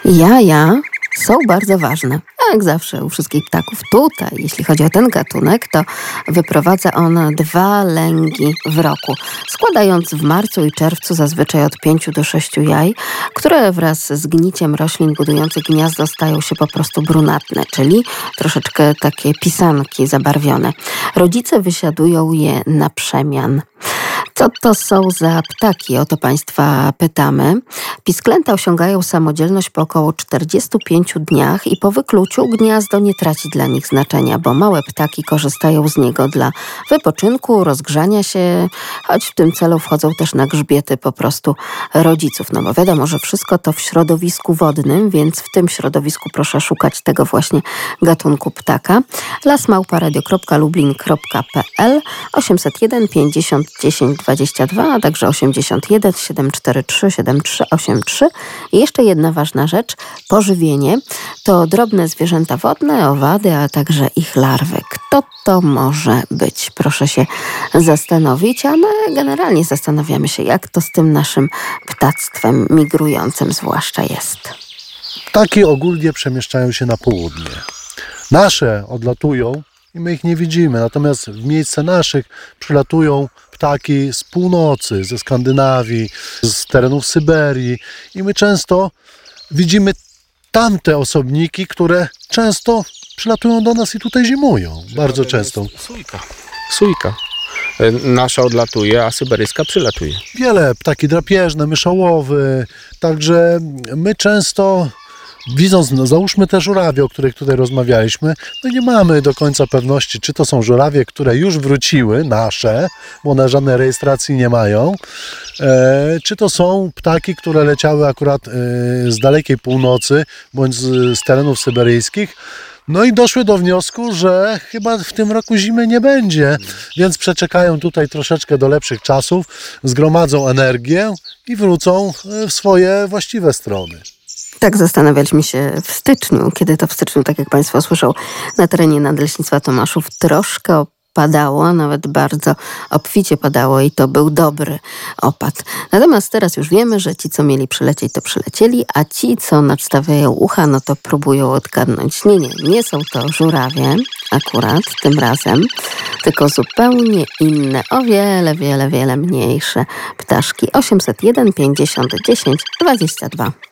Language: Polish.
Jaja są bardzo ważne. Jak zawsze u wszystkich ptaków. Tutaj, jeśli chodzi o ten gatunek, to wyprowadza on 2 lęgi w roku, składając w marcu i czerwcu zazwyczaj od 5 do 6 jaj, które wraz z gniciem roślin budujących gniazdo stają się po prostu brunatne, czyli troszeczkę takie pisanki zabarwione. Rodzice wysiadują je na przemian. Co to są za ptaki? O to Państwa pytamy. Pisklęta osiągają samodzielność po około 45 dniach i po wykluciu gniazdo nie traci dla nich znaczenia, bo małe ptaki korzystają z niego dla wypoczynku, rozgrzania się, choć w tym celu wchodzą też na grzbiety po prostu rodziców. No bo wiadomo, że wszystko to w środowisku wodnym, więc w tym środowisku proszę szukać tego właśnie gatunku ptaka. lasmałparadio.lublin.pl 801 50 10 22, a także 81 743 7383. I jeszcze jedna ważna rzecz, pożywienie. To drobne zwierzęta wodne, owady, a także ich larwy. Kto to może być? Proszę się zastanowić, a my generalnie zastanawiamy się, jak to z tym naszym ptactwem migrującym zwłaszcza jest. Ptaki ogólnie przemieszczają się na południe. Nasze odlatują i my ich nie widzimy, natomiast w miejsce naszych przylatują ptaki z północy, ze Skandynawii, z terenów Syberii i my często widzimy tamte osobniki, które często przylatują do nas i tutaj zimują. Bardzo często. Sójka. Nasza odlatuje, a syberyjska przylatuje. Wiele ptaki drapieżne, myszołowy, także my często widząc, załóżmy te żurawie, o których tutaj rozmawialiśmy, no nie mamy do końca pewności, czy to są żurawie, które już wróciły, nasze, bo one żadnej rejestracji nie mają, czy to są ptaki, które leciały akurat z dalekiej północy, bądź z terenów syberyjskich. No i doszły do wniosku, że chyba w tym roku zimy nie będzie, więc przeczekają tutaj troszeczkę do lepszych czasów, zgromadzą energię i wrócą w swoje właściwe strony. Tak zastanawialiśmy się w styczniu, kiedy to w styczniu, tak jak Państwo słyszą, na terenie Nadleśnictwa Tomaszów troszkę padało, nawet bardzo obficie padało i to był dobry opad. Natomiast teraz już wiemy, że ci, co mieli przylecieć, to przylecieli, a ci, co nadstawiają ucha, no to próbują odgadnąć. Nie są to żurawie akurat tym razem, tylko zupełnie inne, o wiele mniejsze ptaszki. 801 50 10 22.